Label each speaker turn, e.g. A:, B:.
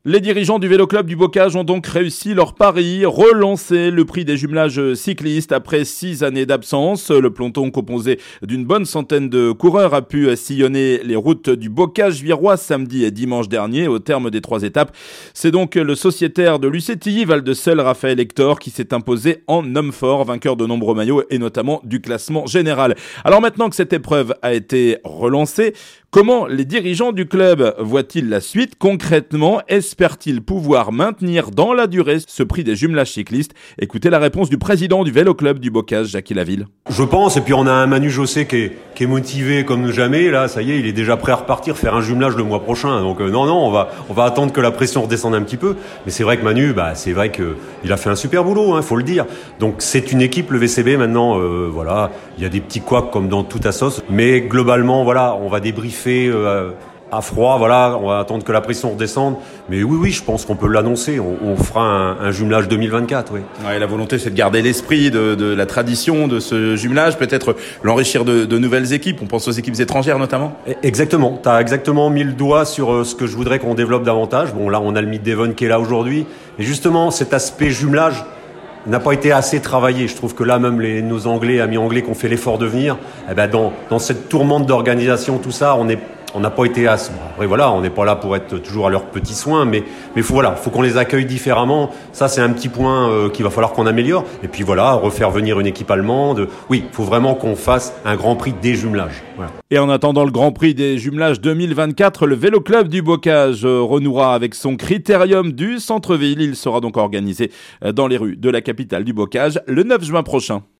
A: Les dirigeants du Vélo Club du Bocage ont donc réussi leur pari, relancer le prix des jumelages cyclistes après 6 années d'absence. Le peloton composé d'une bonne centaine de coureurs a pu sillonner les routes du Bocage virois samedi et dimanche dernier au terme des 3 étapes. C'est donc le sociétaire de l'UCTI Val de Seul, Raphaël Hector, qui s'est imposé en homme fort, vainqueur de nombreux maillots et notamment du classement général. Alors maintenant que cette épreuve a été relancée, comment les dirigeants du club voient-ils la suite? Concrètement, espèrent-ils pouvoir maintenir dans la durée ce prix des jumelages cyclistes? Écoutez la réponse du président du Vélo Club du Bocage, Jacques Laville.
B: Je pense, et puis on a un Manu José qui est motivé comme jamais. Là, ça y est, il est déjà prêt à repartir, faire un jumelage le mois prochain. Donc non, on va attendre que la pression redescende un petit peu. Mais c'est vrai que Manu, c'est vrai qu'il a fait un super boulot, faut le dire. Donc c'est une équipe, le VCB maintenant. Voilà, il y a des petits couacs comme dans toute sauce, mais globalement, voilà, on va débriefer à froid, voilà, on va attendre que la pression redescende. Mais oui, je pense qu'on peut l'annoncer. On fera un jumelage 2024, oui.
A: Ouais, la volonté, c'est de garder l'esprit de la tradition de ce jumelage, peut-être l'enrichir de nouvelles équipes. On pense aux équipes étrangères notamment.
B: Exactement. T'as exactement mis le doigt sur ce que je voudrais qu'on développe davantage. Bon, là, on a le Meet Devon qui est là aujourd'hui. Et justement, cet aspect jumelage n'a pas été assez travaillé. Je trouve que là, même nos amis anglais qui ont fait l'effort de venir, dans cette tourmente d'organisation, tout ça, on n'a pas été assez. Après, voilà, on n'est pas là pour être toujours à leurs petits soins, mais faut qu'on les accueille différemment. Ça, c'est un petit point qu'il va falloir qu'on améliore. Et puis voilà, refaire venir une équipe allemande. Oui, il faut vraiment qu'on fasse un Grand Prix des jumelages. Voilà.
A: Et en attendant le Grand Prix des jumelages 2024, le Vélo Club du Bocage renouera avec son critérium du centre-ville. Il sera donc organisé dans les rues de la capitale du Bocage le 9 juin prochain.